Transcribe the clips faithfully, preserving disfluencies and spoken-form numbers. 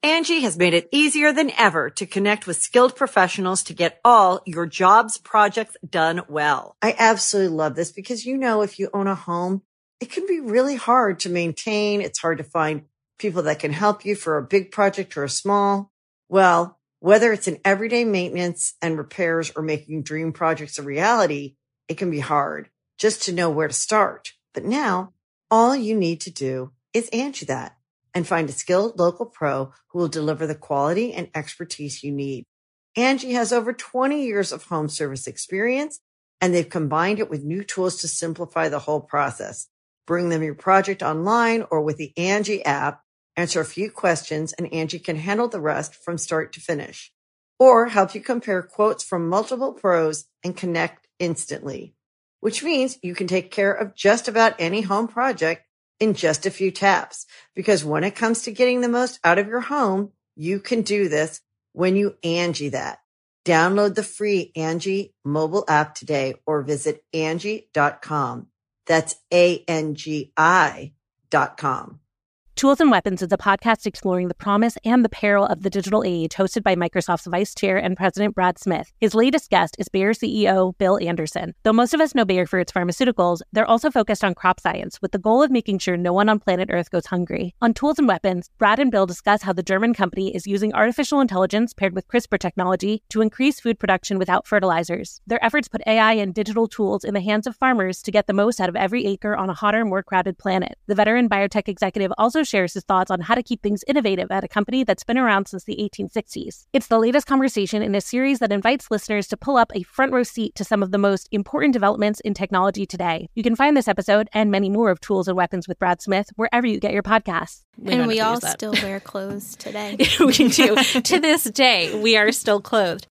Angie has made it easier than ever to connect with skilled professionals to get all your jobs projects done well. I absolutely love this because, you know, if you own a home, it can be really hard to maintain. It's hard to find people that can help you for a big project or a small. Well, whether it's in everyday maintenance and repairs or making dream projects a reality, it can be hard just to know where to start. But now all you need to do is Angie that and find a skilled local pro who will deliver the quality and expertise you need. Angie has over twenty years of home service experience, and they've combined it with new tools to simplify the whole process. Bring them your project online or with the Angie app, answer a few questions, and Angie can handle the rest from start to finish. Or help you compare quotes from multiple pros and connect instantly, which means you can take care of just about any home project in just a few taps. Because when it comes to getting the most out of your home, you can do this when you Angie that. Download the free Angie mobile app today or visit Angie dot com. That's A N G I dot com. Tools and Weapons is a podcast exploring the promise and the peril of the digital age, hosted by Microsoft's Vice Chair and President Brad Smith. His latest guest is Bayer C E O Bill Anderson. Though most of us know Bayer for its pharmaceuticals, they're also focused on crop science, with the goal of making sure no one on planet Earth goes hungry. On Tools and Weapons, Brad and Bill discuss how the German company is using artificial intelligence paired with CRISPR technology to increase food production without fertilizers. Their efforts put A I and digital tools in the hands of farmers to get the most out of every acre on a hotter, more crowded planet. The veteran biotech executive also shares his thoughts on how to keep things innovative at a company that's been around since the eighteen sixties. It's the latest conversation in a series that invites listeners to pull up a front row seat to some of the most important developments in technology today. You can find this episode and many more of Tools and Weapons with Brad Smith wherever you get your podcasts. We and we all still wear clothes today. We do. To this day, we are still clothed.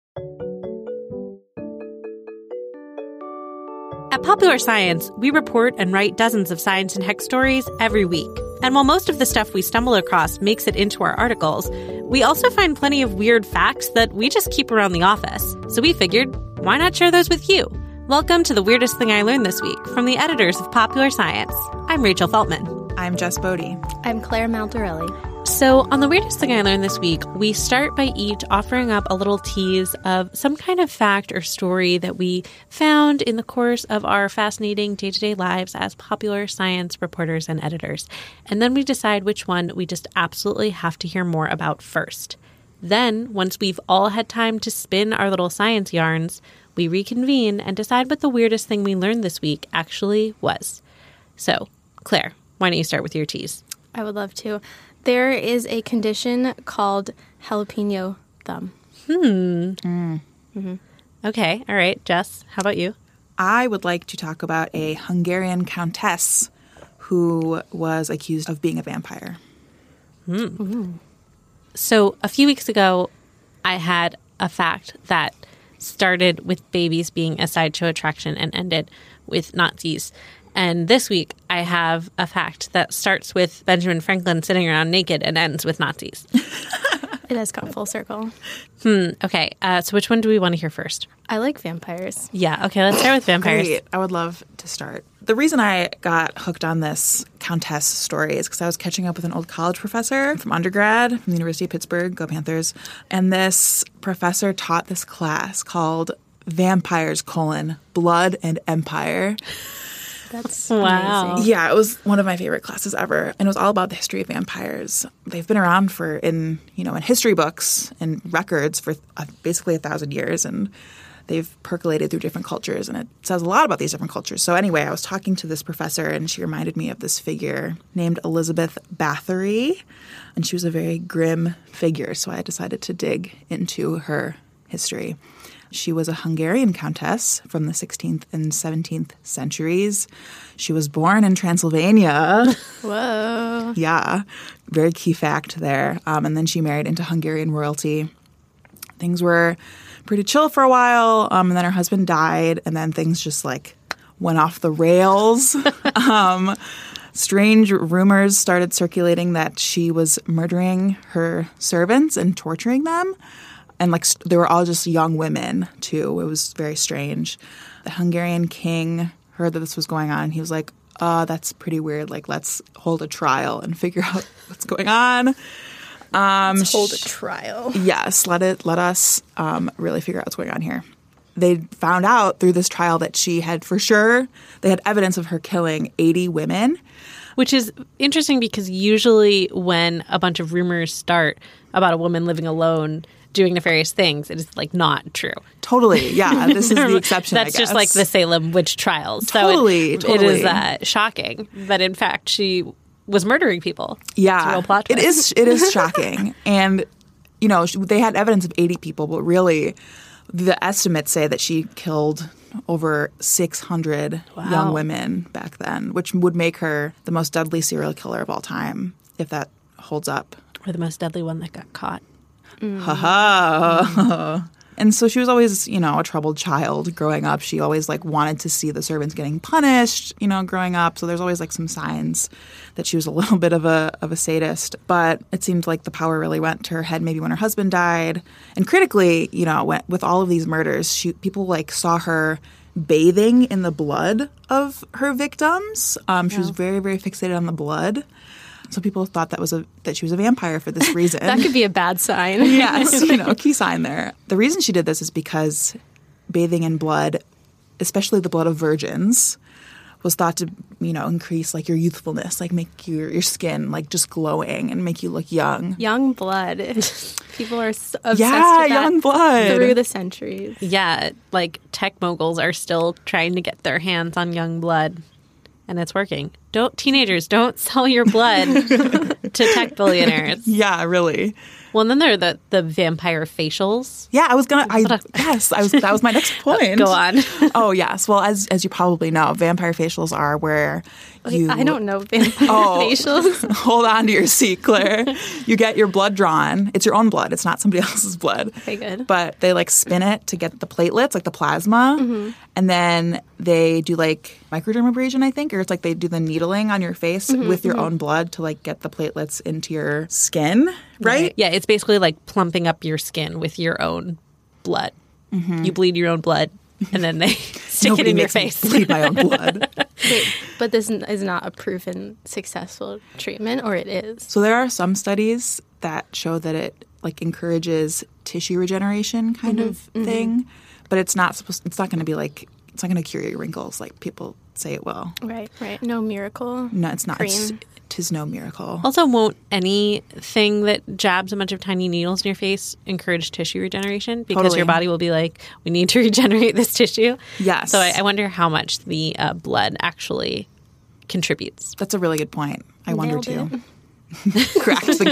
At Popular Science, we report and write dozens of science and tech stories every week. And while most of the stuff we stumble across makes it into our articles, we also find plenty of weird facts that we just keep around the office. So we figured, why not share those with you? Welcome to The Weirdest Thing I Learned This Week from the editors of Popular Science. I'm Rachel Feltman. I'm Jess Bodie. I'm Claire Maldarelli. So on The Weirdest Thing I Learned This Week, we start by each offering up a little tease of some kind of fact or story that we found in the course of our fascinating day-to-day lives as popular science reporters and editors. And then we decide which one we just absolutely have to hear more about first. Then, once we've all had time to spin our little science yarns, we reconvene and decide what the weirdest thing we learned this week actually was. So, Claire, why don't you start with your tease? I would love to. There is a condition called jalapeno thumb. Hmm. Mm. Mm-hmm. Okay. All right. Jess, how about you? I would like to talk about a Hungarian countess who was accused of being a vampire. Hmm. Mm-hmm. So a few weeks ago, I had a fact that started with babies being a sideshow attraction and ended with Nazis. And this week, I have a fact that starts with Benjamin Franklin sitting around naked and ends with Nazis. It has come full circle. Hmm. Okay. Uh, so which one do we want to hear first? I like vampires. Yeah. Okay. Let's start with vampires. Great. I would love to start. The reason I got hooked on this countess story is because I was catching up with an old college professor from undergrad from the University of Pittsburgh, go Panthers. And this professor taught this class called Vampires, colon, Blood and Empire. That's wow. amazing. Yeah, it was one of my favorite classes ever. And it was all about the history of vampires. They've been around for in, you know, in history books and records for uh, basically a thousand years. And they've percolated through different cultures. And it says a lot about these different cultures. So anyway, I was talking to this professor and she reminded me of this figure named Elizabeth Bathory. And she was a very grim figure. So I decided to dig into her history. She was a Hungarian countess from the sixteenth and seventeenth centuries. She was born in Transylvania. Whoa. Yeah, very key fact there. Um, and then she married into Hungarian royalty. Things were pretty chill for a while, um, and then her husband died, and then things just like went off the rails. um, strange rumors started circulating that she was murdering her servants and torturing them. And like they were all just young women, too. It was very strange. The Hungarian king heard that this was going on. He was like, oh, that's pretty weird. Like, let's hold a trial and figure out what's going on. Um, Let's hold a trial. Yes, let it let us um, really figure out what's going on here. They found out through this trial that she had for sure, they had evidence of her killing eighty women. Which is interesting because usually when a bunch of rumors start about a woman living alone doing nefarious things, it is like not true. Totally. Yeah. This is the exception. That's I guess. just like the Salem witch trials. Totally. So it, totally. it is uh, shocking that in fact she was murdering people. Yeah. It's a real plot it twist. is. It is shocking. And, you know, they had evidence of eighty people, but really the estimates say that she killed over six hundred Wow. young women back then, which would make her the most deadly serial killer of all time, if that holds up. Or the most deadly one that got caught. Ha ha. And so she was always, you know, a troubled child growing up. She always like wanted to see the servants getting punished, you know, growing up. So there's always like some signs that she was a little bit of a of a sadist. But it seemed like the power really went to her head maybe when her husband died. And critically, you know, when, with all of these murders, she, people like saw her bathing in the blood of her victims. Um, she was very, very fixated on the blood. So people thought that was a that she was a vampire for this reason. That could be a bad sign. Yes, you know, key sign there. The reason she did this is because bathing in blood, especially the blood of virgins, was thought to, you know, increase like your youthfulness, like make your your skin like just glowing and make you look young. Young blood. People are so obsessed Yeah, with that young blood. through the centuries. Yeah, like tech moguls are still trying to get their hands on young blood. And it's working. Don't teenagers don't sell your blood to tech billionaires. Yeah, really. Well, and then there are the, the vampire facials. Yeah, I was gonna. I yes, I was. That was my next point. Go on. Oh yes. Well, as as you probably know, vampire facials are where you. I don't know vampire Oh. facials. Hold on to your seat, Claire. You get your blood drawn. It's your own blood. It's not somebody else's blood. Okay, good. But they like spin it to get the platelets, like the plasma, Mm-hmm. and then they do like microdermabrasion, I think, or it's like they do the needling on your face Mm-hmm, with your own blood to like get the platelets into your skin, right? Yeah, it's basically like plumping up your skin with your own blood. You bleed your own blood, and then they stick Nobody it in your makes me face. bleed my own blood. Wait, but this is not a proven successful treatment, or it is? So there are some studies that show that it like encourages tissue regeneration kind Mm-hmm, of thing, but it's not supposed. It's not going to be like it's not going to cure your wrinkles like people say it will. Right, right. No miracle. No, it's not. It's, Cream. tis no miracle. Also, won't anything that jabs a bunch of tiny needles in your face encourage tissue regeneration? Because Totally. your body will be like, we need to regenerate this tissue. Yes. So I, I wonder how much the uh, blood actually contributes. That's a really good point. I wonder Nailed too. Cracked the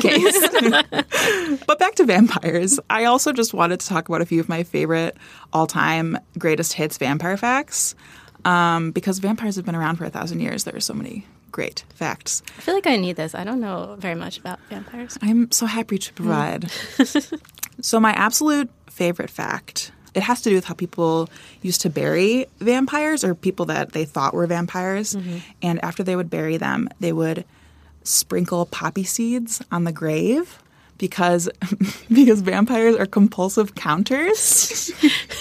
case. But back to vampires. I also just wanted to talk about a few of my favorite all-time greatest hits vampire facts. Um, because vampires have been around for a thousand years. There are so many great facts. I feel like I need this. I don't know very much about vampires. I'm so happy to provide. So my absolute favorite fact, it has to do with how people used to bury vampires or people that they thought were vampires. And after they would bury them, they would sprinkle poppy seeds on the grave because because vampires are compulsive counters.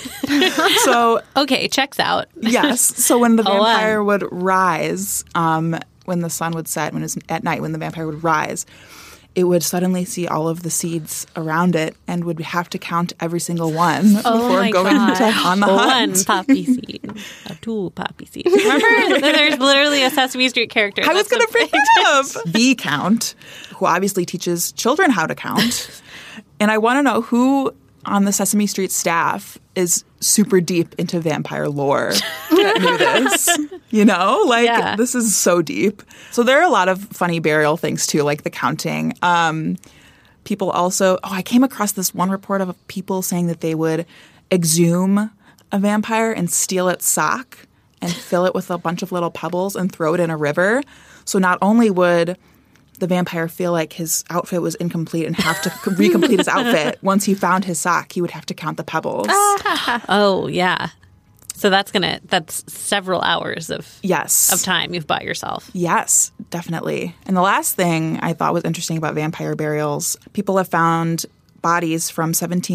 So Okay, checks out. yes. So when the Hold on. vampire would rise, um, when the sun would set, when it was at night, when the vampire would rise, it would suddenly see all of the seeds around it and would have to count every single one Oh before my going God. to, on the One hunt. poppy seed, uh, two poppy seeds. Remember, there's literally a Sesame Street character. I was That's going to the bring thing. that up. The Count, who obviously teaches children how to count. And I want to know who on the Sesame Street staff is super deep into vampire lore that knew this. You know, like Yeah. this is so deep. So there are a lot of funny burial things too, like the counting. Um, people also, oh, I came across this one report of people saying that they would exhume a vampire and steal its sock and fill it with a bunch of little pebbles and throw it in a river. So not only would the vampire feel like his outfit was incomplete and have to recomplete his outfit, once he found his sock, he would have to count the pebbles. Oh yeah. So that's gonna that's several hours of Yes. of time you've bought yourself. Yes, definitely. And the last thing I thought was interesting about vampire burials, people have found bodies from seventeenth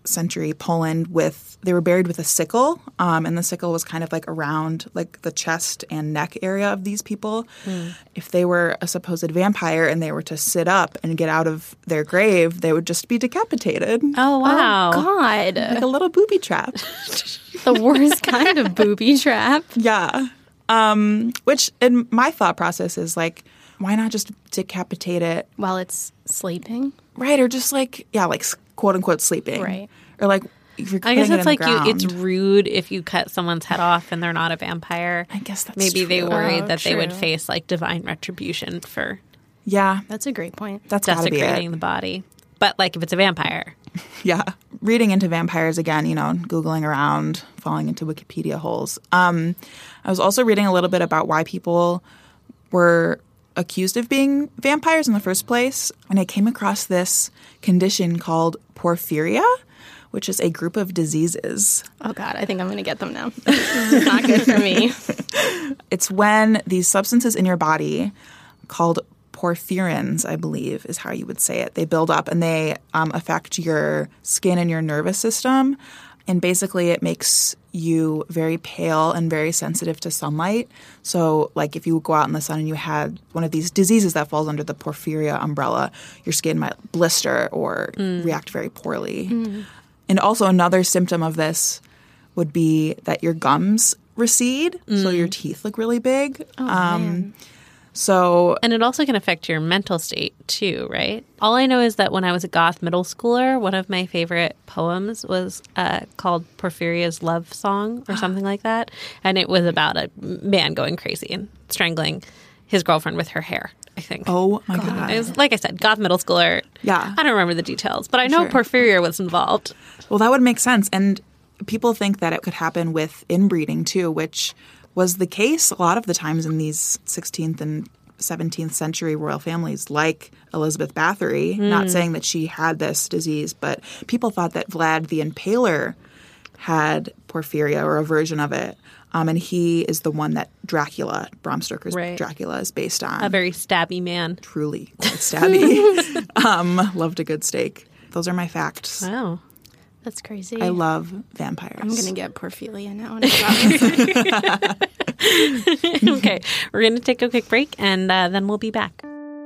century Poland with they were buried with a sickle, um, and the sickle was kind of like around like the chest and neck area of these people. Mm. If they were a supposed vampire and they were to sit up and get out of their grave, they would just be decapitated. Oh, wow. Oh, God. Like a little booby trap. The worst kind of booby trap. Yeah. Um, which in my thought process is like, why not just decapitate it? While it's sleeping? Right. Or just like, yeah, like quote unquote sleeping. Right. Or like, if you're I guess it it's like you, it's rude if you cut someone's head off and they're not a vampire. I guess that's Maybe true. they worried Oh, that they would true. face like divine retribution for Yeah. That's a great point. That's gotta be desecrating it. the body. But like if it's a vampire. Yeah. Reading into vampires again, you know, Googling around, falling into Wikipedia holes. Um, I was also reading a little bit about why people were accused of being vampires in the first place. And I came across this condition called porphyria, which is a group of diseases. Oh, God. I think I'm going to get them now. This is not good for me. It's when these substances in your body called porphyrins, I believe, is how you would say it. They build up and they um, affect your skin and your nervous system. And basically it makes you very pale and very sensitive to sunlight. So like if you go out in the sun and you had one of these diseases that falls under the porphyria umbrella, your skin might blister or mm. react very poorly. Mm. And also another symptom of this would be that your gums recede, mm. so your teeth look really big. Oh, um, man. So, and it also can affect your mental state too, right? All I know is that when I was a goth middle schooler, one of my favorite poems was uh, called Porphyria's Love Song or something like that. And it was about a man going crazy and strangling his girlfriend with her hair, I think. Oh, my God. God. It was, like I said, goth middle schooler. Yeah. I don't remember the details, but I know sure. porphyria was involved. Well, that would make sense. And people think that it could happen with inbreeding too, which was the case a lot of the times in these sixteenth and seventeenth century royal families, like Elizabeth Bathory. Mm. Not saying that she had this disease, but people thought that Vlad the Impaler had porphyria or a version of it. Um, and he is the one that Dracula, Bram Stoker's right. Dracula, is based on. A very stabby man. Truly quite stabby. um, loved a good steak. Those are my facts. Wow. That's crazy. I love vampires. I'm going to get porphyria now. Okay. We're going to take a quick break, and uh, then we'll be back.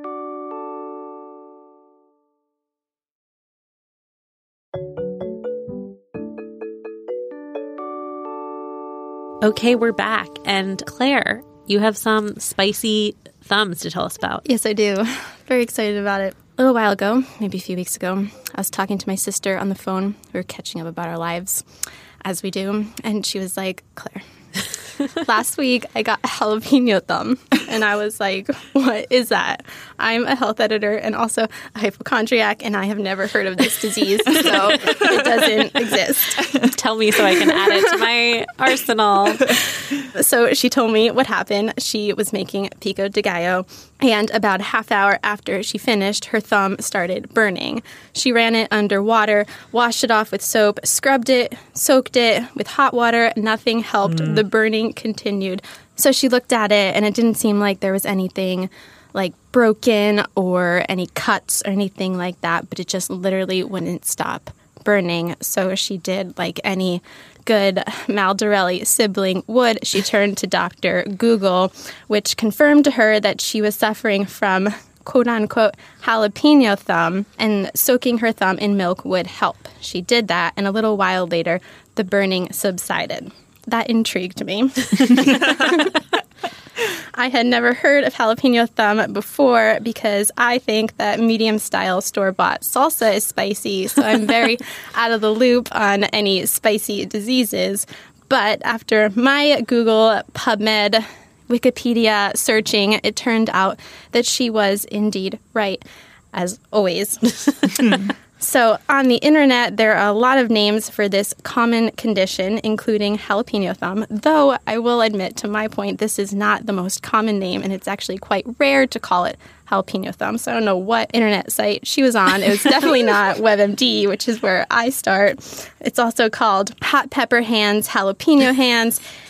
Okay, we're back. And Claire, you have some spicy thumbs to tell us about. Yes, I do. Very excited about it. A little while ago, maybe a few weeks ago, I was talking to my sister on the phone. We were catching up about our lives, as we do. And she was like, Claire, last week I got a jalapeno thumb. And I was like, what is that? I'm a health editor and also a hypochondriac, and I have never heard of this disease, so it doesn't exist. Tell me so I can add it to my arsenal. So she told me what happened. She was making pico de gallo, and about a half hour after she finished, her thumb started burning. She ran it under water, washed it off with soap, scrubbed it, soaked it with hot water. Nothing helped. Mm. The burning continued. So she looked at it, and it didn't seem like there was anything like broken or any cuts or anything like that, but it just literally wouldn't stop burning. So she did like any good Maldarelli sibling would. She turned to Doctor Google, which confirmed to her that she was suffering from quote-unquote jalapeno thumb, and soaking her thumb in milk would help. She did that, and a little while later, the burning subsided. That intrigued me. I had never heard of jalapeno thumb before because I think that medium-style store-bought salsa is spicy, so I'm very out of the loop on any spicy diseases. But after my Google, PubMed, Wikipedia searching, it turned out that she was indeed right, as always. So on the internet, there are a lot of names for this common condition, including jalapeno thumb, though I will admit, to my point, this is not the most common name, and it's actually quite rare to call it jalapeno thumb. So I don't know what internet site she was on. It was definitely not WebMD, which is where I start. It's also called hot pepper hands, jalapeno hands,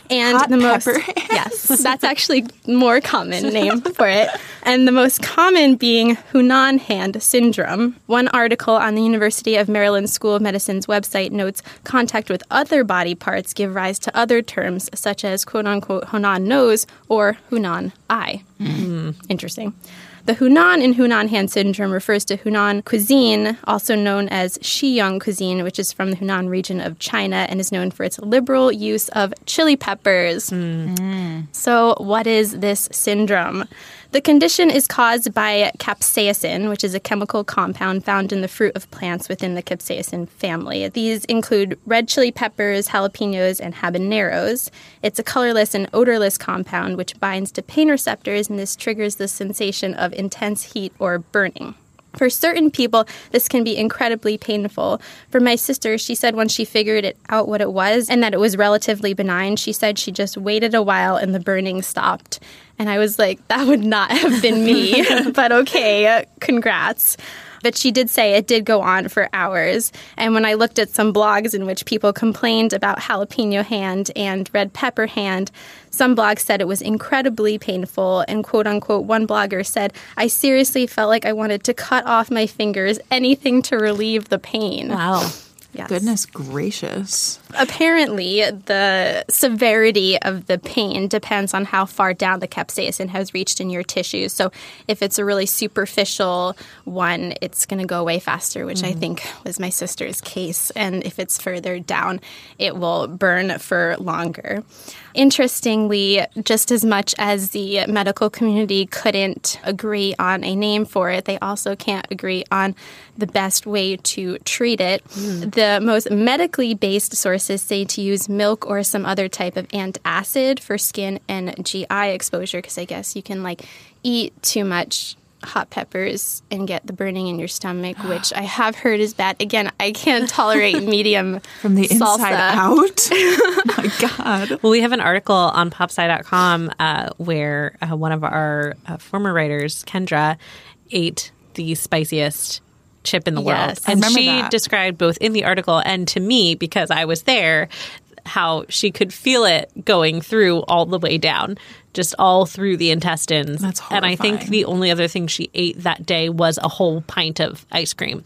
And Hot the most pepper yes, that's actually more common name for it. And the most common being Hunan hand syndrome. One article on the University of Maryland School of Medicine's website notes contact with other body parts give rise to other terms such as quote-unquote Hunan nose or Hunan eye. Mm. Interesting. The Hunan in Hunan hand syndrome refers to Hunan cuisine, also known as Xiyang cuisine, which is from the Hunan region of China and is known for its liberal use of chili peppers. Mm. So what is this syndrome? The condition is caused by capsaicin, which is a chemical compound found in the fruit of plants within the capsaicin family. These include red chili peppers, jalapenos, and habaneros. It's a colorless and odorless compound which binds to pain receptors, and this triggers the sensation of intense heat or burning. For certain people, this can be incredibly painful. For my sister, she said when she figured it out what it was and that it was relatively benign, she said she just waited a while and the burning stopped. And I was like, that would not have been me, but okay, congrats. But she did say it did go on for hours. And when I looked at some blogs in which people complained about jalapeno hand and red pepper hand, some blogs said it was incredibly painful. And quote unquote, one blogger said, I seriously felt like I wanted to cut off my fingers, anything to relieve the pain. Wow. Yes. Goodness gracious. Apparently, the severity of the pain depends on how far down the capsaicin has reached in your tissues. So if it's a really superficial one, it's going to go away faster, which mm. I think was my sister's case. And if it's further down, it will burn for longer. Interestingly, just as much as the medical community couldn't agree on a name for it, they also can't agree on the best way to treat it. Mm. The most medically based sources say to use milk or some other type of antacid for skin and G I exposure, because I guess you can like eat too much hot peppers and get the burning in your stomach, which I have heard is bad. Again, I can't tolerate medium from the salsa. Inside out. Oh my God. Well, we have an article on popsci dot com uh, where uh, one of our uh, former writers, Kendra, ate the spiciest chip in the Yes, world. And I remember she that. described both in the article and to me, because I was there, how she could feel it going through all the way down, just all through the intestines. That's And I think horrifying. the only other thing she ate that day was a whole pint of ice cream.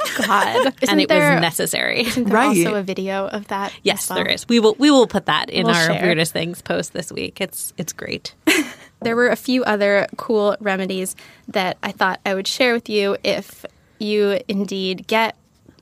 God. and it there, was necessary. Isn't there Right. also a video of that? Yes, as well? there is. We will we will put that in We'll our share. weirdest things post this week. It's it's great. There were a few other cool remedies that I thought I would share with you if you indeed get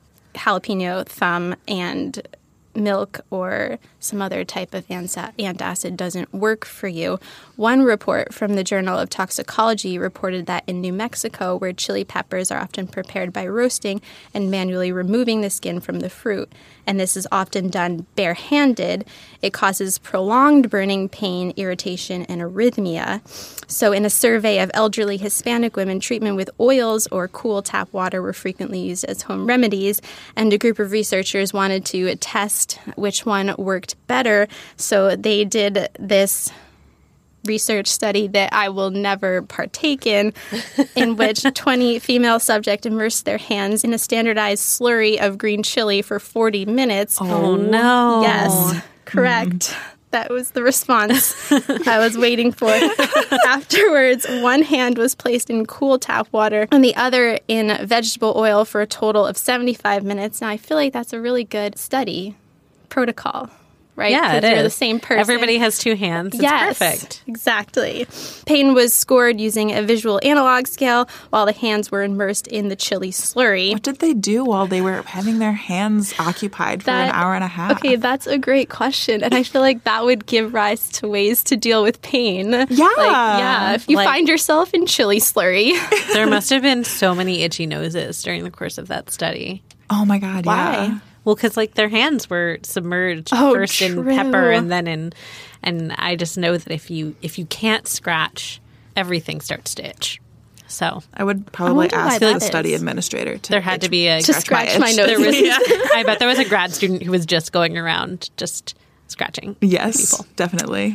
jalapeno thumb and milk or some other type of antacid doesn't work for you. One report from the Journal of Toxicology reported that in New Mexico, where chili peppers are often prepared by roasting and manually removing the skin from the fruit, and this is often done barehanded, it causes prolonged burning pain, irritation, and arrhythmia. So in a survey of elderly Hispanic women, treatment with oils or cool tap water were frequently used as home remedies, and a group of researchers wanted to test which one worked better. So they did this research study that I will never partake in, in which twenty female subjects immersed their hands in a standardized slurry of green chili for forty minutes. Oh, no. Yes, correct. Mm. That was the response I was waiting for. Afterwards, one hand was placed in cool tap water and the other in vegetable oil for a total of seventy-five minutes. Now, I feel like that's a really good study protocol. Right? Yeah, it you're is. the same person. Everybody has two hands. It's yes, perfect. Exactly. Pain was scored using a visual analog scale while the hands were immersed in the chili slurry. What did they do while they were having their hands occupied for That- an hour and a half? Okay, that's a great question. And I feel like that would give rise to ways to deal with pain. Yeah. Like, yeah. If you Like- find yourself in chili slurry. There must have been so many itchy noses during the course of that study. Oh my God, Why? yeah. Well, because like their hands were submerged Oh, first in true. pepper and then in, and I just know that if you if you can't scratch, everything starts to itch. So I would probably wonder why ask the that study is. administrator to there had to be a To scratch my itch. nose. There was, I bet there was a grad student who was just going around just scratching Yes, people. definitely.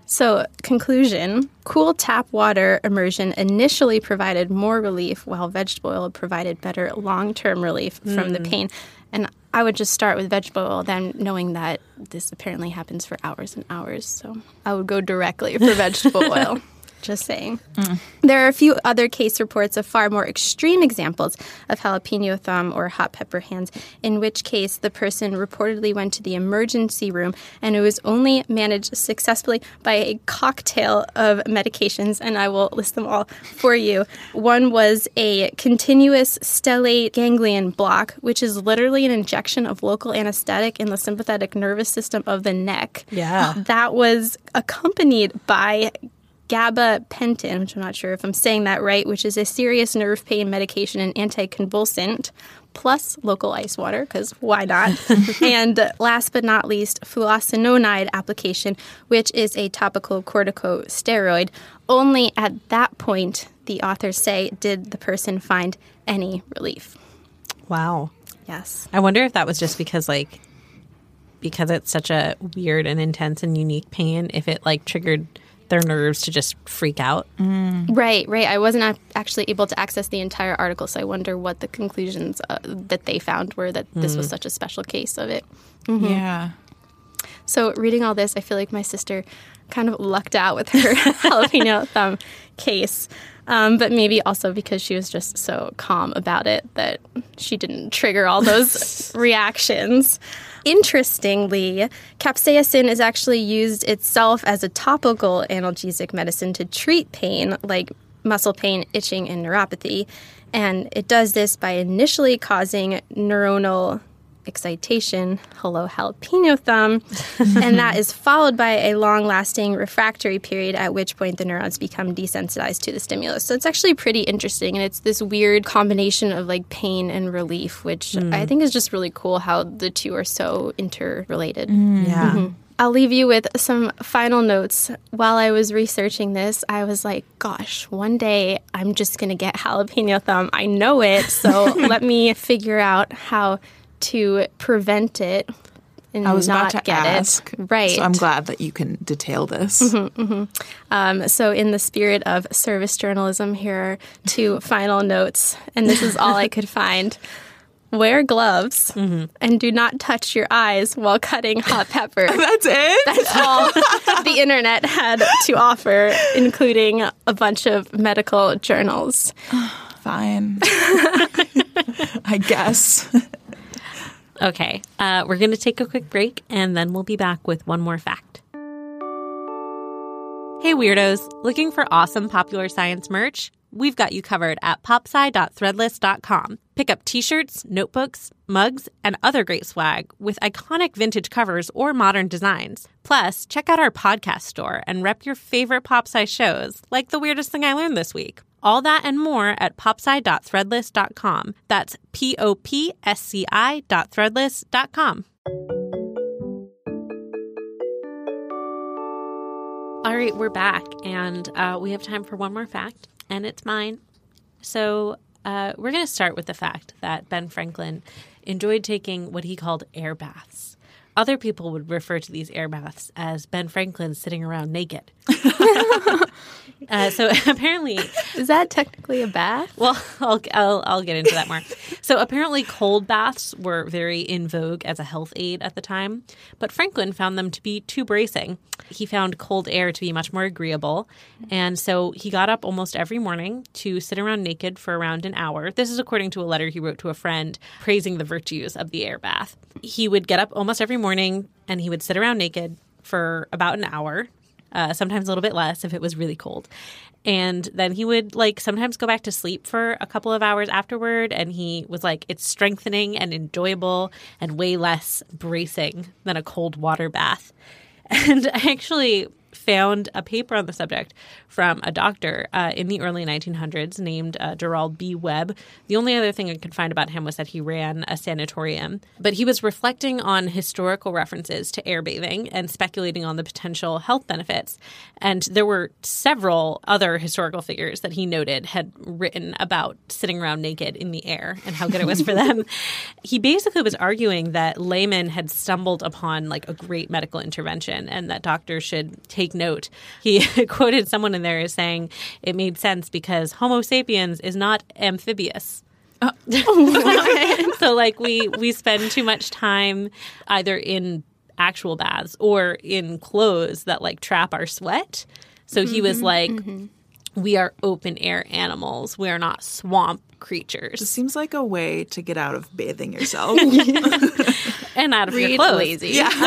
So, conclusion, cool tap water immersion initially provided more relief, while vegetable oil provided better long-term relief mm. from the pain. And I would just start with vegetable oil, then knowing that this apparently happens for hours and hours. So I would go directly for vegetable oil. Just saying. Mm. There are a few other case reports of far more extreme examples of jalapeno thumb or hot pepper hands, in which case the person reportedly went to the emergency room and it was only managed successfully by a cocktail of medications, and I will list them all for you. One was a continuous stellate ganglion block, which is literally an injection of local anesthetic in the sympathetic nervous system of the neck. Yeah. That was accompanied by gabapentin, which I'm not sure if I'm saying that right, which is a serious nerve pain medication and anticonvulsant, plus local ice water, because why not? And last but not least, fluocinonide application, which is a topical corticosteroid. Only at that point, the authors say, did the person find any relief. Wow. Yes. I wonder if that was just because, like, because it's such a weird and intense and unique pain, if it, like, triggered their nerves to just freak out. Mm. Right, right. I wasn't actually able to access the entire article, so I wonder what the conclusions uh, that they found were, that this mm. was such a special case of it. Mm-hmm. Yeah. So reading all this, I feel like my sister kind of lucked out with her jalapeno thumb case. Um, but maybe also because she was just so calm about it that she didn't trigger all those reactions. Interestingly, capsaicin is actually used itself as a topical analgesic medicine to treat pain, like muscle pain, itching, and neuropathy. And it does this by initially causing neuronal excitation, hello jalapeno thumb, and that is followed by a long-lasting refractory period, at which point the neurons become desensitized to the stimulus. So it's actually pretty interesting, and it's this weird combination of like pain and relief, which mm. I think is just really cool how the two are so interrelated. Mm. Yeah. Mm-hmm. I'll leave you with some final notes. While I was researching this, I was like, gosh, one day I'm just going to get jalapeno thumb. I know it, so let me figure out how to prevent it and I was not about to get ask, it. Right. So I'm glad that you can detail this. Mm-hmm, mm-hmm. Um, so in the spirit of service journalism, here are two final notes, and this is all I could find. Wear gloves mm-hmm. and do not touch your eyes while cutting hot pepper. That's it? That's all the internet had to offer, including a bunch of medical journals. Fine. I guess. Okay, uh, we're going to take a quick break, and then we'll be back with one more fact. Hey, weirdos. Looking for awesome popular science merch? We've got you covered at popsci dot threadless dot com. Pick up t-shirts, notebooks, mugs, and other great swag with iconic vintage covers or modern designs. Plus, check out our podcast store and rep your favorite PopSci shows, like The Weirdest Thing I Learned This Week. All that and more at popsci dot threadless dot com. That's P O P S C I dot threadless dot com. All right, we're back, and uh, we have time for one more fact, and it's mine. So uh, we're going to start with the fact that Ben Franklin enjoyed taking what he called air baths. Other people would refer to these air baths as Ben Franklin sitting around naked. uh, so apparently, is that technically a bath? Well, I'll, I'll I'll get into that more. So apparently, cold baths were very in vogue as a health aid at the time, but Franklin found them to be too bracing. He found cold air to be much more agreeable, and so he got up almost every morning to sit around naked for around an hour. This is according to a letter he wrote to a friend praising the virtues of the air bath. He would get up almost every morning, and he would sit around naked for about an hour, uh, sometimes a little bit less if it was really cold. And then he would, like, sometimes go back to sleep for a couple of hours afterward, and he was like, it's strengthening and enjoyable and way less bracing than a cold water bath. And I actually found a paper on the subject from a doctor uh, in the early nineteen hundreds named uh, Gerald B. Webb. The only other thing I could find about him was that he ran a sanatorium. But he was reflecting on historical references to air bathing and speculating on the potential health benefits. And there were several other historical figures that he noted had written about sitting around naked in the air and how good it was for them. He basically was arguing that laymen had stumbled upon like a great medical intervention and that doctors should take take note. He quoted someone in there as saying it made sense because Homo sapiens is not amphibious. Uh, so like we we spend too much time either in actual baths or in clothes that like trap our sweat. So he mm-hmm, was like, mm-hmm. we are open air animals. We are not swamp creatures. It seems like a way to get out of bathing yourself. And out of Read your clothes. Lazy.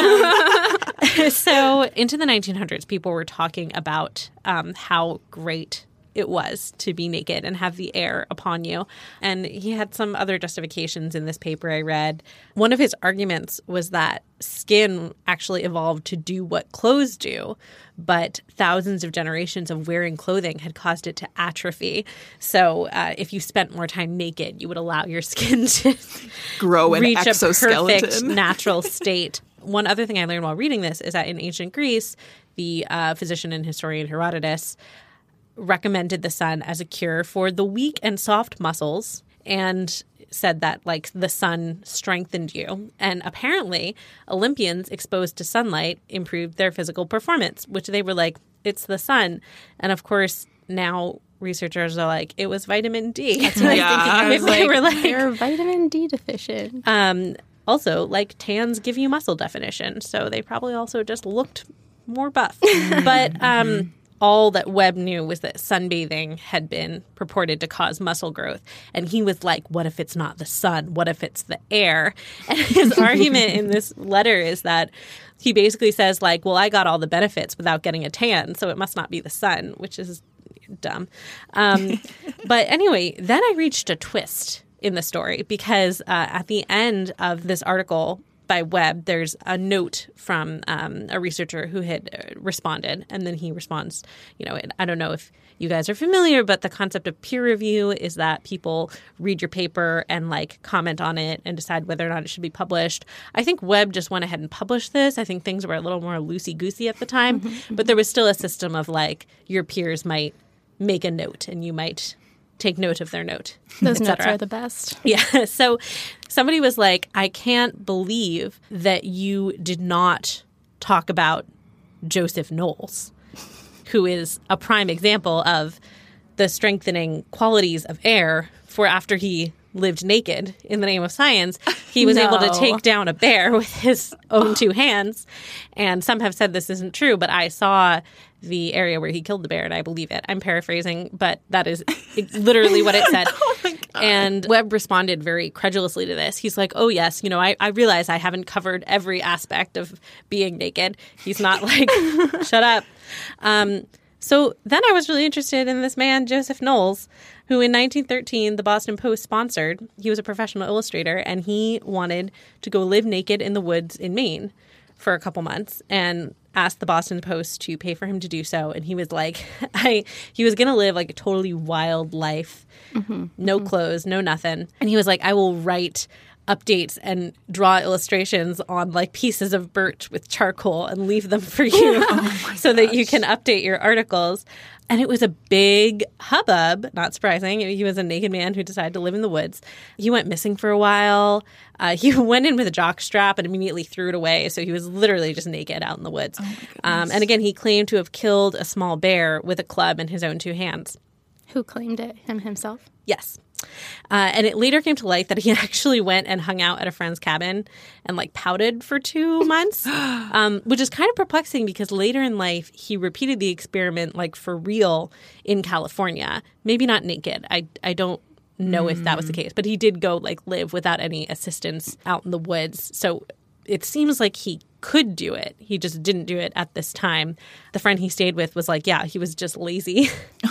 Yeah. So into the nineteen hundreds, people were talking about um, how great it was to be naked and have the air upon you. And he had some other justifications in this paper I read. One of his arguments was that skin actually evolved to do what clothes do, but thousands of generations of wearing clothing had caused it to atrophy. So uh, if you spent more time naked, you would allow your skin to grow an reach exoskeleton. A perfect natural state. One other thing I learned while reading this is that in ancient Greece, the uh, physician and historian Herodotus recommended the sun as a cure for the weak and soft muscles and said that like the sun strengthened you. And apparently Olympians exposed to sunlight improved their physical performance, which they were like, it's the sun. And of course, now researchers are like, it was vitamin D. That's what yeah. I was thinking. I was They like, were like- they're vitamin D deficient. Um, also, like tans give you muscle definition. So they probably also just looked more buff. But um all that Webb knew was that sunbathing had been purported to cause muscle growth. And he was like, what if it's not the sun? What if it's the air? And his argument in this letter is that he basically says, like, well, I got all the benefits without getting a tan, so it must not be the sun, which is dumb. Um, but anyway, then I reached a twist in the story because uh, at the end of this article by Webb, there's a note from um, a researcher who had uh, responded, and then he responds, you know, I don't know if you guys are familiar, but the concept of peer review is that people read your paper and like comment on it and decide whether or not it should be published. I think Webb just went ahead and published this. I think things were a little more loosey-goosey at the time, mm-hmm. but there was still a system of like your peers might make a note and you might take note of their note. Those notes are the best. Yeah. So somebody was like, I can't believe that you did not talk about Joseph Knowles, who is a prime example of the strengthening qualities of air for after he lived naked in the name of science. He was no. able to take down a bear with his own two hands. And some have said this isn't true, but I saw the area where he killed the bear, and I believe it. I'm paraphrasing, but that is literally what it said. Oh my God. And Webb responded very credulously to this. He's like, oh, yes, you know, I, I realize I haven't covered every aspect of being naked. He's not like, shut up. Um, so then I was really interested in this man, Joseph Knowles, who in nineteen thirteen, the Boston Post sponsored. He was a professional illustrator, and he wanted to go live naked in the woods in Maine for a couple months and asked the Boston Post to pay for him to do so. And he was like, I, he was going to live like a totally wild life, mm-hmm, no mm-hmm. clothes, no nothing. And he was like, I will write updates and draw illustrations on like pieces of birch with charcoal and leave them for you oh so that you can update your articles. And it was a big hubbub, not surprising. He was a naked man who decided to live in the woods. He went missing for a while. Uh, he went in with a jock strap and immediately threw it away. So he was literally just naked out in the woods. Oh um, and again, he claimed to have killed a small bear with a club in his own two hands. Who claimed it? Him himself? Yes. Uh, and it later came to light that he actually went and hung out at a friend's cabin and like pouted for two months, um, which is kind of perplexing because later in life he repeated the experiment like for real in California. Maybe not naked. I, I don't know mm. if that was the case, but he did go like live without any assistance out in the woods. So it seems like he could do it. He just didn't do it at this time. The friend he stayed with was like, yeah, he was just lazy.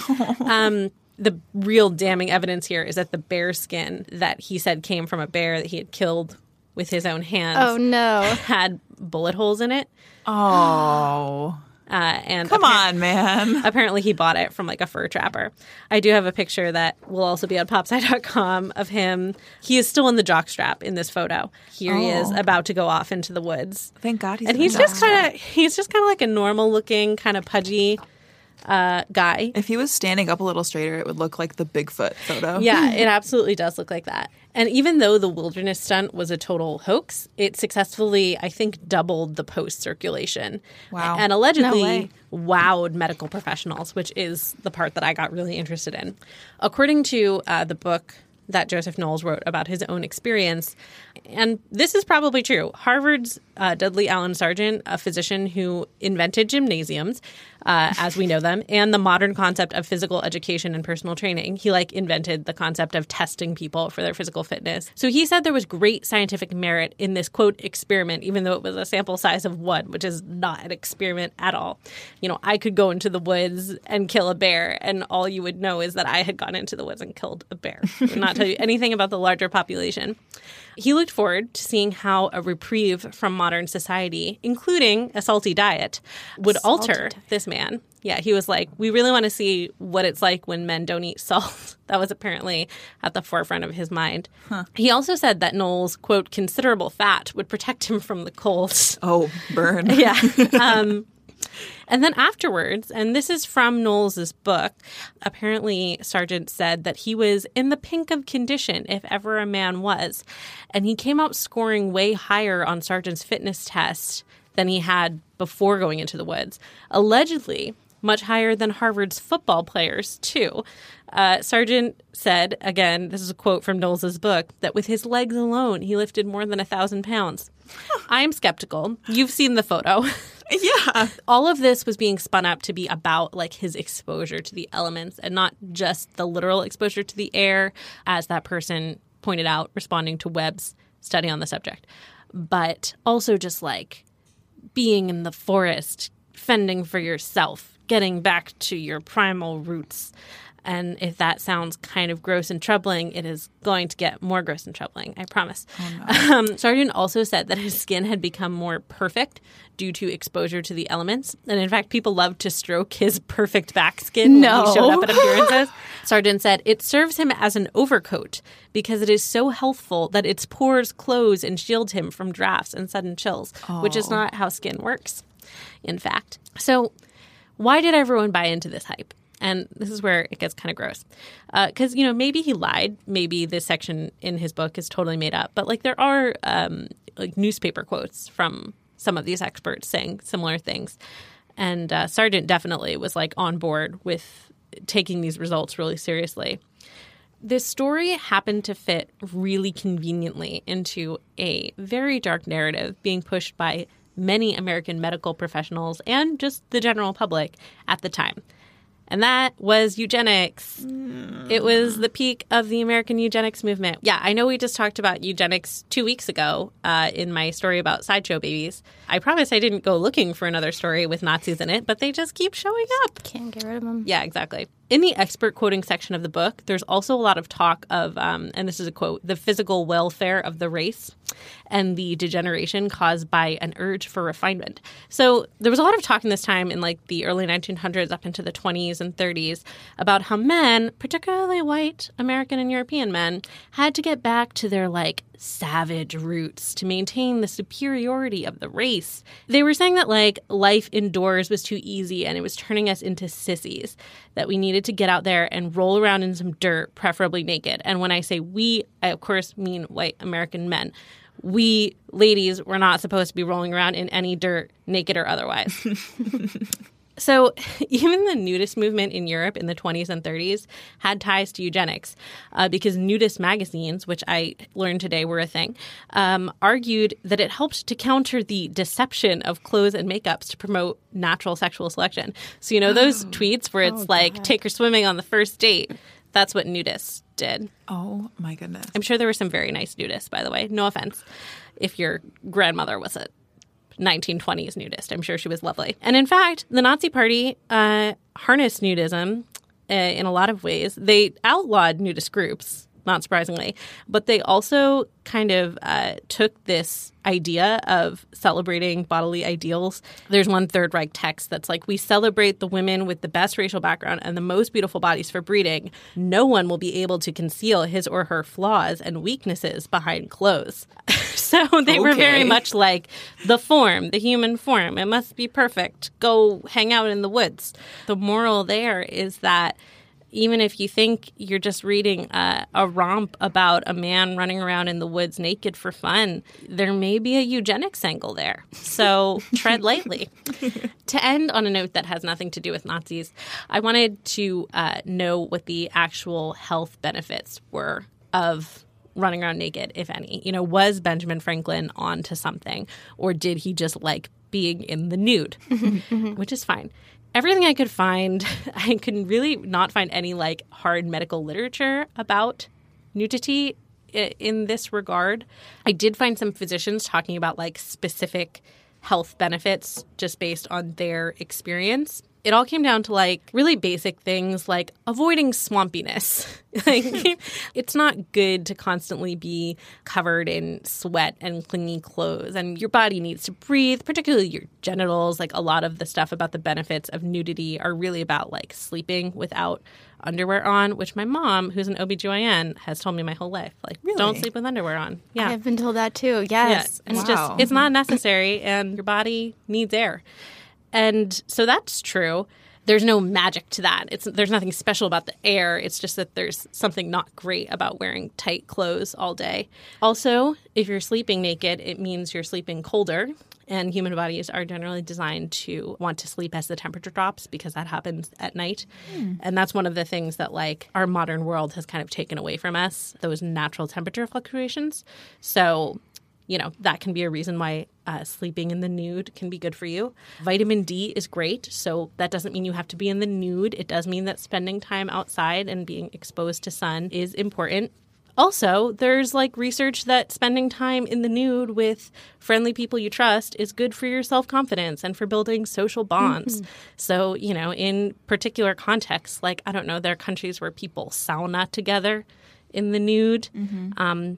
um The real damning evidence here is that the bear skin that he said came from a bear that he had killed with his own hands oh, no. had bullet holes in it. Oh. Uh, and Come appar- on, man. Apparently he bought it from like a fur trapper. I do have a picture that will also be on popsci dot com of him. He is still in the jockstrap in this photo. Here oh. he is about to go off into the woods. Thank God he's and in he's the just kind jockstrap. of he's just kind of like a normal looking, kind of pudgy Uh, guy. If he was standing up a little straighter, it would look like the Bigfoot photo. Yeah, it absolutely does look like that. And even though the wilderness stunt was a total hoax, it successfully, I think, doubled the post circulation. Wow. And No allegedly way. wowed medical professionals, which is the part that I got really interested in. According to uh, the book that Joseph Knowles wrote about his own experience, and this is probably true, Harvard's uh, Dudley Allen Sargent, a physician who invented gymnasiums, uh, as we know them, and the modern concept of physical education and personal training. He like invented the concept of testing people for their physical fitness. So he said there was great scientific merit in this, quote, experiment, even though it was a sample size of one, which is not an experiment at all. You know, I could go into the woods and kill a bear, and all you would know is that I had gone into the woods and killed a bear. It would not tell you anything about the larger population. He looked forward to seeing how a reprieve from modern society, including a salty diet, would Salty alter diet. this man. Yeah, he was like, we really want to see what it's like when men don't eat salt. That was apparently at the forefront of his mind. Huh. He also said that Knowles' quote, considerable fat would protect him from the cold. Oh, burn. Yeah. Um, and then afterwards, and this is from Knowles' book, apparently Sargent said that he was in the pink of condition, if ever a man was. And he came out scoring way higher on Sargent's fitness test than he had before going into the woods. Allegedly, much higher than Harvard's football players, too. Uh, Sargent said, again, this is a quote from Knowles' book, that with his legs alone, he lifted more than a thousand pounds. I'm skeptical. You've seen the photo. Yeah. All of this was being spun up to be about like his exposure to the elements and not just the literal exposure to the air, as that person pointed out, responding to Webb's study on the subject, but also just like being in the forest, fending for yourself, getting back to your primal roots. And if that sounds kind of gross and troubling, it is going to get more gross and troubling, I promise. Oh, no. um, Sargent also said that his skin had become more perfect due to exposure to the elements. And in fact, people loved to stroke his perfect back skin No. when he showed up at appearances. Sargent said, it serves him as an overcoat because it is so healthful that its pores close and shield him from drafts and sudden chills, oh. which is not how skin works, in fact. So why did everyone buy into this hype? And this is where it gets kind of gross. Because, uh, you know, maybe he lied. Maybe this section in his book is totally made up. But, like, there are, um, like, newspaper quotes from some of these experts saying similar things. And uh, Sargent definitely was, like, on board with taking these results really seriously. This story happened to fit really conveniently into a very dark narrative being pushed by many American medical professionals and just the general public at the time. And that was eugenics. Mm. It was the peak of the American eugenics movement. Yeah, I know we just talked about eugenics two weeks ago uh, in my story about sideshow babies. I promise I didn't go looking for another story with Nazis in it, but they just keep showing up. Can't get rid of them. Yeah, exactly. In the expert quoting section of the book, there's also a lot of talk of, um, and this is a quote, the physical welfare of the race and the degeneration caused by an urge for refinement. So there was a lot of talk in this time in like the early nineteen hundreds up into the twenties and thirties about how men, particularly white American and European men, had to get back to their like savage roots to maintain the superiority of the race. They were saying that like life indoors was too easy and it was turning us into sissies, that we needed to get out there and roll around in some dirt, preferably naked. And when I say we, I of course mean white American men. We ladies were not supposed to be rolling around in any dirt, naked or otherwise. So even the nudist movement in Europe in the twenties and thirties had ties to eugenics uh, because nudist magazines, which I learned today were a thing, um, argued that it helped to counter the deception of clothes and makeups to promote natural sexual selection. So, you know, those oh. tweets where it's oh, like, God. Take her swimming on the first date, that's what nudists did. Oh, my goodness. I'm sure there were some very nice nudists, by the way. No offense if your grandmother was a nineteen twenties nudist. I'm sure she was lovely. And in fact, the Nazi Party uh, harnessed nudism uh, in a lot of ways. They outlawed nudist groups, not surprisingly, but they also kind of uh, took this idea of celebrating bodily ideals. There's one Third Reich text that's like, we celebrate the women with the best racial background and the most beautiful bodies for breeding. No one will be able to conceal his or her flaws and weaknesses behind clothes. So they okay. were very much like the form, the human form. It must be perfect. Go hang out in the woods. The moral there is that even if you think you're just reading a, a romp about a man running around in the woods naked for fun, there may be a eugenics angle there. So tread lightly. To end on a note that has nothing to do with Nazis, I wanted to uh, know what the actual health benefits were of running around naked, if any. You know, was Benjamin Franklin onto something, or did he just like being in the nude, which is fine. Everything I could find, I could really not find any like hard medical literature about nudity in this regard. I did find some physicians talking about like specific health benefits just based on their experience. It all came down to like really basic things like avoiding swampiness. Like, it's not good to constantly be covered in sweat and clingy clothes, and your body needs to breathe, particularly your genitals. Like, a lot of the stuff about the benefits of nudity are really about like sleeping without underwear on, which my mom, who's an O B G Y N, has told me my whole life. Like, really? Don't sleep with underwear on. Yeah. I've been told that too. Yes. Yeah. It's Wow. just, it's not necessary, and your body needs air. And so that's true. There's no magic to that. It's there's nothing special about the air. It's just that there's something not great about wearing tight clothes all day. Also, if you're sleeping naked, it means you're sleeping colder. And human bodies are generally designed to want to sleep as the temperature drops, because that happens at night. Mm. And that's one of the things that like our modern world has kind of taken away from us, those natural temperature fluctuations. So, you know, that can be a reason why uh, sleeping in the nude can be good for you. Vitamin D is great. So that doesn't mean you have to be in the nude. It does mean that spending time outside and being exposed to sun is important. Also, there's like research that spending time in the nude with friendly people you trust is good for your self-confidence and for building social bonds. Mm-hmm. So, you know, in particular contexts, like, I don't know, there are countries where people sauna together in the nude. Mm-hmm. Um,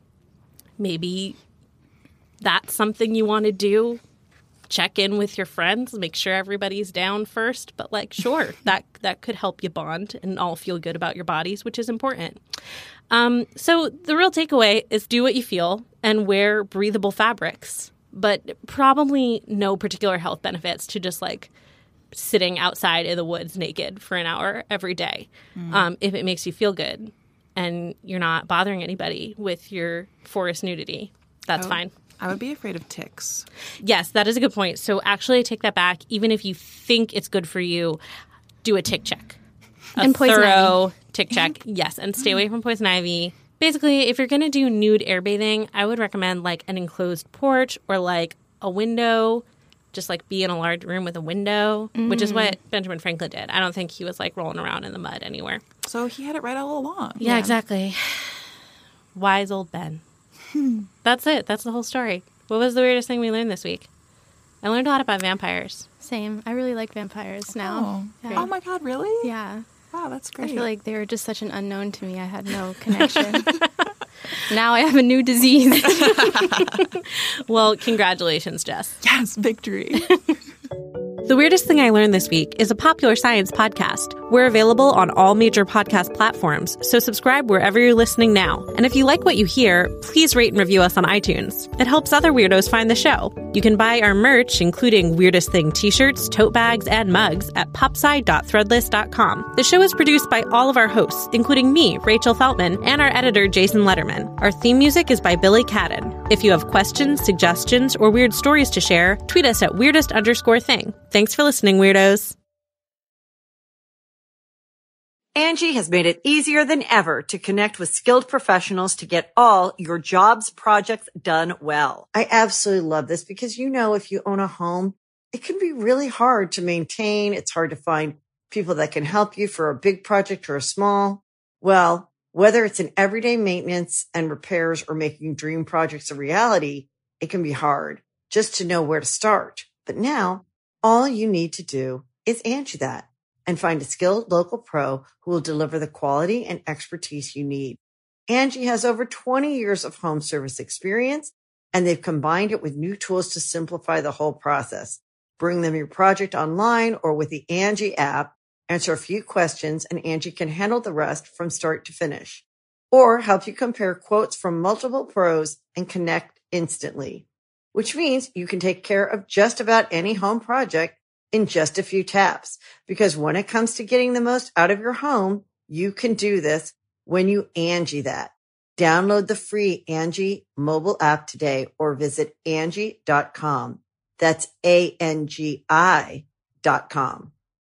maybe that's something you want to do. Check in with your friends, make sure everybody's down first. But like, sure, that that could help you bond and all feel good about your bodies, which is important. Um, so the real takeaway is do what you feel and wear breathable fabrics, but probably no particular health benefits to just like sitting outside in the woods naked for an hour every day. Mm. Um, if it makes you feel good and you're not bothering anybody with your forest nudity, that's oh. fine. I would be afraid of ticks. Yes, that is a good point. So actually, I take that back. Even if you think it's good for you, do a tick check. A and poison thorough ivy. tick check. Yes, and stay away from poison ivy. Basically, if you're going to do nude air bathing, I would recommend like an enclosed porch or like a window. Just like be in a large room with a window, mm. which is what Benjamin Franklin did. I don't think he was like rolling around in the mud anywhere. So he had it right all along. Yeah, yeah. Exactly. Wise old Ben. That's it. That's the whole story. What was the weirdest thing we learned this week? I learned a lot about vampires. Same. I really like vampires now. Oh, yeah. oh my God, really? Yeah. Wow, that's great. I feel like they were just such an unknown to me. I had no connection. Now I have a new disease. Well, congratulations, Jess. Yes, victory. The Weirdest Thing I Learned This Week is a Popular Science podcast. We're available on all major podcast platforms, so subscribe wherever you're listening now. And if you like what you hear, please rate and review us on iTunes. It helps other weirdos find the show. You can buy our merch, including Weirdest Thing t-shirts, tote bags, and mugs at popsci dot threadless dot com. The show is produced by all of our hosts, including me, Rachel Feltman, and our editor, Jason Letterman. Our theme music is by Billy Cadden. If you have questions, suggestions, or weird stories to share, tweet us at weirdest underscore thing. Thanks for listening, weirdos. Angie has made it easier than ever to connect with skilled professionals to get all your jobs projects done well. I absolutely love this because, you know, if you own a home, it can be really hard to maintain. It's hard to find people that can help you for a big project or a small. Well, whether it's in everyday maintenance and repairs or making dream projects a reality, it can be hard just to know where to start. But now, all you need to do is Angie that and find a skilled local pro who will deliver the quality and expertise you need. Angie has over twenty years of home service experience, and they've combined it with new tools to simplify the whole process. Bring them your project online or with the Angie app, answer a few questions, and Angie can handle the rest from start to finish. Or help you compare quotes from multiple pros and connect instantly. Which means you can take care of just about any home project in just a few taps. Because when it comes to getting the most out of your home, You can do this when you Angie that. Download the free Angie mobile app today or visit Angie dot com. That's A N G I dot com.